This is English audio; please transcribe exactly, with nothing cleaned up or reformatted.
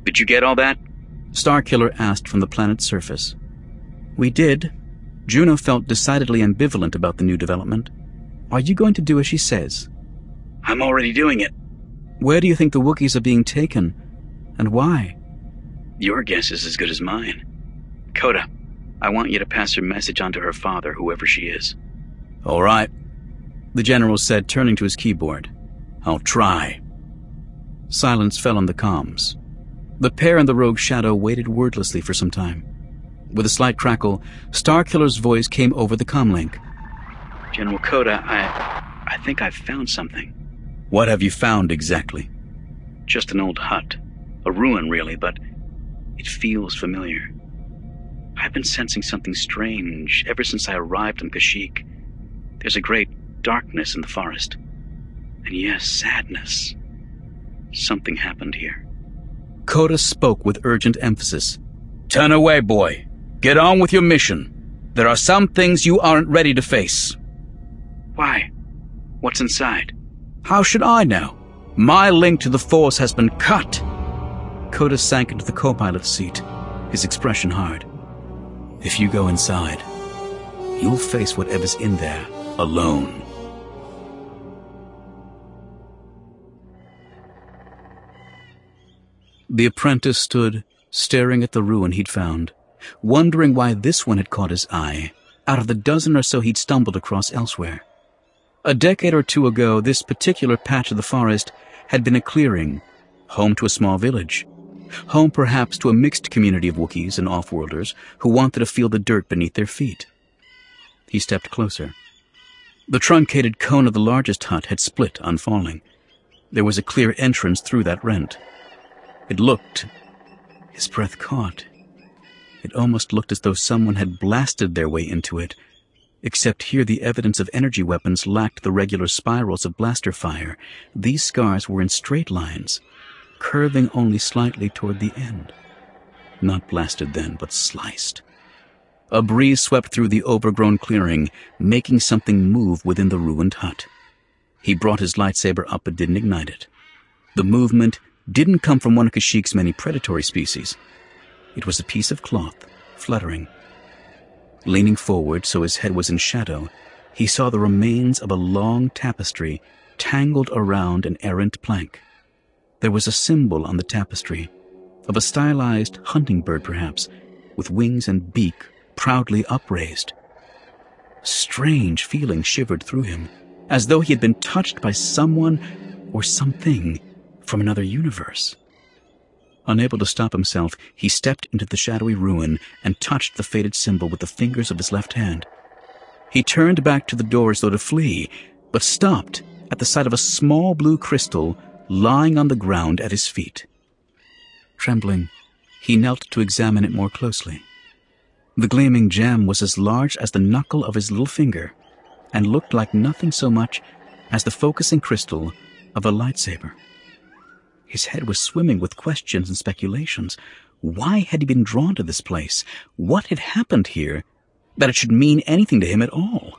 Did you get all that? Starkiller asked from the planet's surface. We did. Juno felt decidedly ambivalent about the new development. Are you going to do as she says? I'm already doing it. Where do you think the Wookiees are being taken? And why? Your guess is as good as mine. Coda, I want you to pass her message on to her father, whoever she is. All right, the general said, turning to his keyboard. I'll try. Silence fell on the comms. The pair and the rogue Shadow waited wordlessly for some time. With a slight crackle, Starkiller's voice came over the comlink. General Coda, I... I think I've found something. What have you found exactly? Just an old hut. A ruin, really, but it feels familiar. I've been sensing something strange ever since I arrived on Kashyyyk. There's a great darkness in the forest. And yes, sadness. Something happened here. Coda spoke with urgent emphasis. Turn away, boy. Get on with your mission. There are some things you aren't ready to face. Why? What's inside? How should I know? My link to the Force has been cut. Coda sank into the co-pilot's seat, his expression hard. If you go inside, you'll face whatever's in there alone. The apprentice stood, staring at the ruin he'd found, wondering why this one had caught his eye, out of the dozen or so he'd stumbled across elsewhere. A decade or two ago, this particular patch of the forest had been a clearing, home to a small village, home perhaps to a mixed community of Wookiees and Offworlders who wanted to feel the dirt beneath their feet. He stepped closer. The truncated cone of the largest hut had split, unfalling. There was a clear entrance through that rent. It looked... His breath caught. It almost looked as though someone had blasted their way into it, except here the evidence of energy weapons lacked the regular spirals of blaster fire. These scars were in straight lines, curving only slightly toward the end. Not blasted then, but sliced. A breeze swept through the overgrown clearing, making something move within the ruined hut. He brought his lightsaber up but didn't ignite it. The movement didn't come from one of Kashyyyk's many predatory species. It was a piece of cloth, fluttering. Leaning forward so his head was in shadow, he saw the remains of a long tapestry tangled around an errant plank. There was a symbol on the tapestry, of a stylized hunting bird perhaps, with wings and beak proudly upraised. A strange feeling shivered through him, as though he had been touched by someone or something from another universe. Unable to stop himself, he stepped into the shadowy ruin and touched the faded symbol with the fingers of his left hand. He turned back to the door as though to flee, but stopped at the sight of a small blue crystal lying on the ground at his feet. Trembling, he knelt to examine it more closely. The gleaming gem was as large as the knuckle of his little finger and looked like nothing so much as the focusing crystal of a lightsaber. His head was swimming with questions and speculations. Why had he been drawn to this place? What had happened here that it should mean anything to him at all?